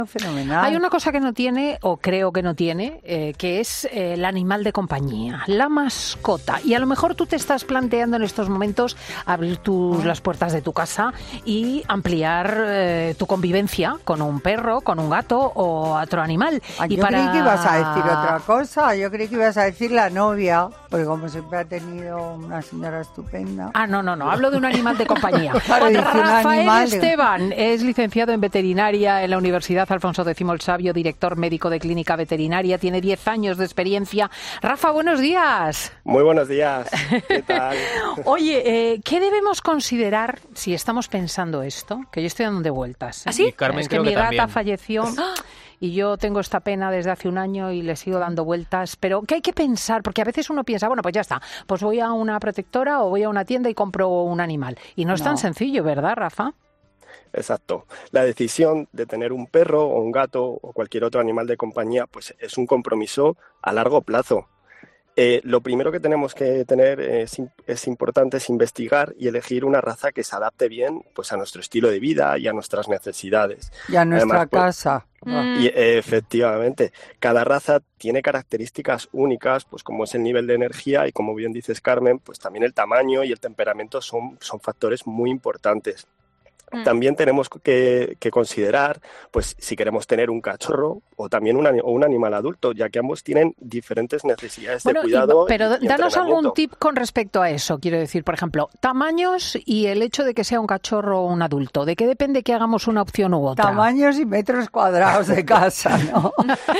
Fenomenal. Hay una cosa que no tiene, o creo que no tiene, que es el animal de compañía, la mascota. Y a lo mejor tú te estás planteando en estos momentos abrir las puertas de tu casa y ampliar tu convivencia con un perro, con un gato o otro animal. Yo creí que ibas a decir otra cosa. Yo creí que ibas a decir la novia, porque como siempre ha tenido una señora estupenda. No. Hablo de un animal de compañía. Claro, Rafael Esteban es licenciado en veterinaria en la Universidad Alfonso X el Sabio, director médico de clínica veterinaria, tiene 10 años de experiencia. Rafa, buenos días. Muy buenos días. ¿Qué tal? Oye, ¿qué debemos considerar si estamos pensando esto? Que yo estoy dando vueltas. ¿Ah, sí? Y Carmen, es que creo mi que gata también falleció. Y yo tengo esta pena desde hace un año y le sigo dando vueltas. Pero ¿qué hay que pensar? Porque a veces uno piensa, bueno, pues ya está, pues voy a una protectora o voy a una tienda y compro un animal. Y no es tan sencillo, ¿verdad, Rafa? Exacto. La decisión de tener un perro o un gato o cualquier otro animal de compañía, pues es un compromiso a largo plazo. Lo primero que tenemos que tener es importante es investigar y elegir una raza que se adapte bien, pues, a nuestro estilo de vida y a nuestras necesidades. Y a nuestra casa. Y efectivamente, cada raza tiene características únicas, pues como es el nivel de energía y, como bien dices, Carmen, pues también el tamaño y el temperamento son factores muy importantes. También tenemos que considerar, pues, si queremos tener un cachorro o también un animal adulto, ya que ambos tienen diferentes necesidades de cuidado. Pero y danos algún entrenamiento. tip con respecto a eso. Quiero decir, por ejemplo, tamaños y el hecho de que sea un cachorro o un adulto. ¿De qué depende que hagamos una opción u otra? Tamaños y metros cuadrados de casa, ¿no?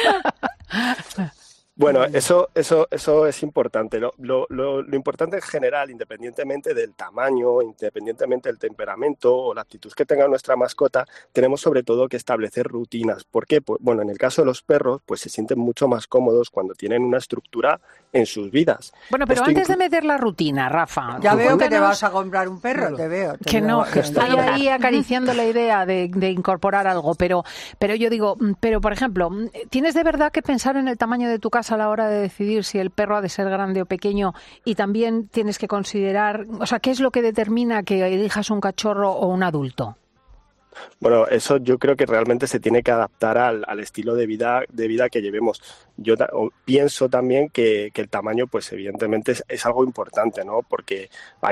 Bueno, eso es importante. Lo importante en general, independientemente del tamaño, independientemente del temperamento o la actitud que tenga nuestra mascota, tenemos sobre todo que establecer rutinas. ¿Por qué? Pues, bueno, en el caso de los perros, pues se sienten mucho más cómodos cuando tienen una estructura en sus vidas. Bueno, pero antes de meter la rutina, Rafa... Ya veo que te vas a comprar un perro, te veo. Que estoy ahí acariciando la idea de incorporar algo, pero yo digo, pero por ejemplo, ¿tienes de verdad que pensar en el tamaño de tu casa a la hora de decidir si el perro ha de ser grande o pequeño? Y también tienes que considerar, o sea, ¿qué es lo que determina que elijas un cachorro o un adulto? Bueno, eso yo creo que realmente se tiene que adaptar al estilo de vida que llevemos. Yo pienso también que el tamaño, pues evidentemente es algo importante, ¿no? Porque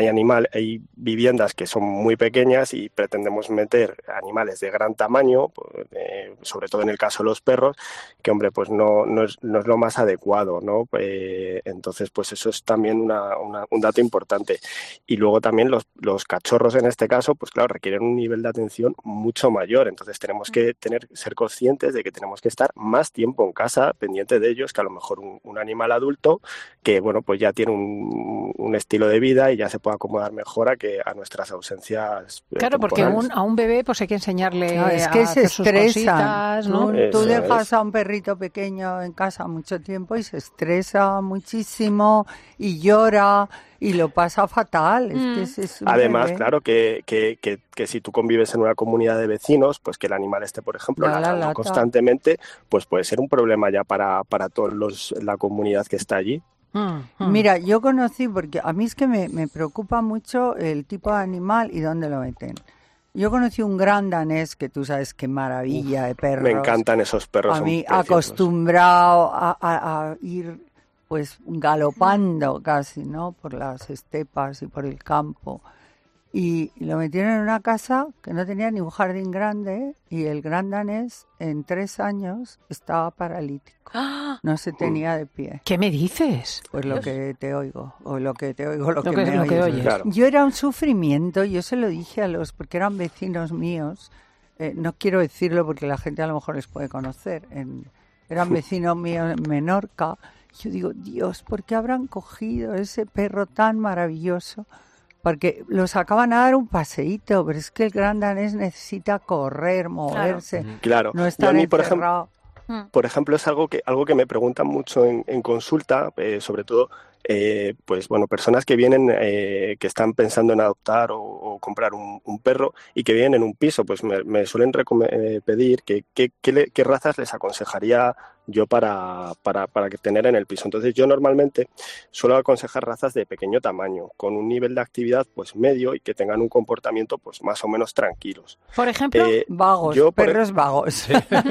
hay viviendas que son muy pequeñas y pretendemos meter animales de gran tamaño, pues, sobre todo en el caso de los perros, que, hombre, pues no es lo más adecuado, ¿no? Entonces, pues eso es también un dato importante. Y luego también los cachorros, en este caso, pues claro, requieren un nivel de atención mucho mayor. Entonces tenemos que ser conscientes de que tenemos que estar más tiempo en casa pendiente de ellos que a lo mejor un animal adulto que, bueno, pues ya tiene un estilo de vida y ya se puede acomodar mejor a nuestras ausencias. Claro, porque a un bebé pues hay que enseñarle es que se estresa, ¿no? Tú dejas a un perrito pequeño en casa mucho tiempo y se estresa muchísimo y llora y lo pasa fatal. Es que es Además, bebé. claro, que si tú convives en una comunidad de vecinos, pues que el animal esté, por ejemplo, ladrando constantemente, pues puede ser un problema ya para todos la comunidad que está allí. Mira, yo conocí, porque a mí es que me preocupa mucho el tipo de animal y dónde lo meten. Yo conocí un gran danés, que tú sabes qué maravilla de perros. Me encantan esos perros. A mí, acostumbrado a ir pues galopando casi, ¿no? Por las estepas y por el campo. Y lo metieron en una casa que no tenía ni un jardín grande, y el gran danés en 3 años estaba paralítico. No se tenía de pie. ¿Qué me dices? Pues lo que te oigo, o lo que te oigo, lo que oyes. Claro. Yo era un sufrimiento, yo se lo dije porque eran vecinos míos, no quiero decirlo porque la gente a lo mejor les puede conocer, eran vecinos míos en Menorca. Yo digo, Dios, ¿por qué habrán cogido ese perro tan maravilloso? Porque los acaban a dar un paseíto, pero es que el gran danés necesita correr, moverse, claro. No estar encerrado. Por ejemplo, es algo que me preguntan mucho en consulta, sobre todo pues bueno, personas que vienen, que están pensando en adoptar o comprar un perro y que viven en un piso, pues me suelen pedir qué razas les aconsejaría yo para que tener en el piso. Entonces yo normalmente suelo aconsejar razas de pequeño tamaño, con un nivel de actividad pues medio y que tengan un comportamiento pues más o menos tranquilos. Por ejemplo, vagos, perros vagos.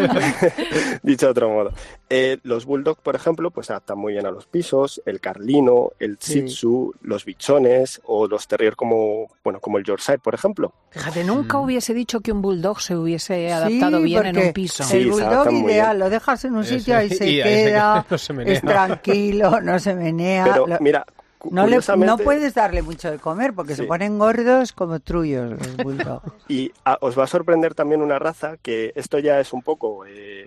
Dicho de otro modo. Los bulldog, por ejemplo, pues se adaptan muy bien a los pisos, el carlino, el shih tzu, los bichones o los terrier como el Yorkshire, por ejemplo. Fíjate, nunca hubiese dicho que un bulldog se hubiese adaptado bien en un piso. El bulldog ideal, lo dejas en un sitio y se queda, no se es tranquilo, no se menea. Pero mira, no puedes darle mucho de comer porque se ponen gordos como trullos los bulldogs. Y os va a sorprender también una raza que esto ya es un poco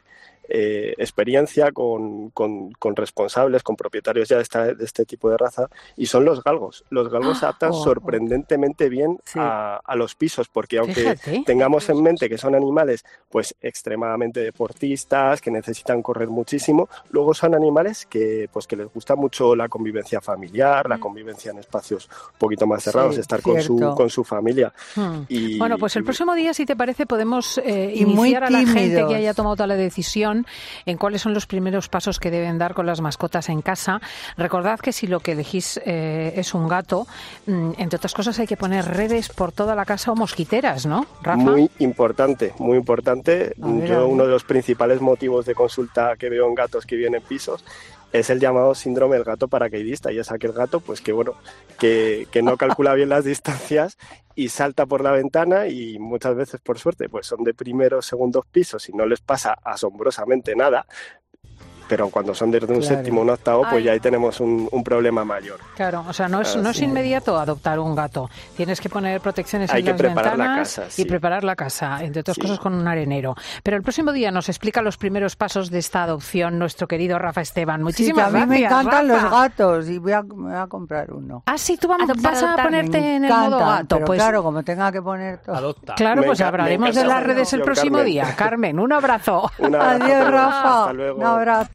experiencia con responsables, con propietarios ya de este tipo de raza, y son los galgos. Los galgos se adaptan sorprendentemente bien a los pisos, porque aunque tengamos en mente que son animales pues extremadamente deportistas, que necesitan correr muchísimo, luego son animales que les gusta mucho la convivencia familiar, la convivencia en espacios un poquito más cerrados, estar con su familia. Y, bueno, pues el próximo día, si te parece, podemos iniciar a la gente que haya tomado la decisión en cuáles son los primeros pasos que deben dar con las mascotas en casa. Recordad que si lo que elegís es un gato, entre otras cosas hay que poner redes por toda la casa o mosquiteras, ¿no, Rafa? Muy importante, muy importante. Uno de los principales motivos de consulta que veo en gatos que viven en pisos es el llamado síndrome del gato paracaidista, y es aquel gato pues que no calcula bien las distancias y salta por la ventana, y muchas veces, por suerte, pues son de primeros, segundos pisos y no les pasa asombrosamente nada. Pero cuando son desde un séptimo o un octavo, pues ya ahí tenemos un problema mayor. Claro, o sea, no es inmediato adoptar un gato. Tienes que poner protecciones en las ventanas y preparar la casa, entre otras cosas con un arenero. Pero el próximo día nos explica los primeros pasos de esta adopción nuestro querido Rafa Esteban. Muchísimas gracias, a mí me encantan Rafa. los gatos y me voy a comprar uno. Ah, sí, tú vas a ponerte en el modo gato. Pero pues claro, como tenga que poner todo. Adopta. Claro, pues hablaremos de las redes el próximo día. Carmen, un abrazo. Adiós, Rafa. Hasta luego. Un abrazo.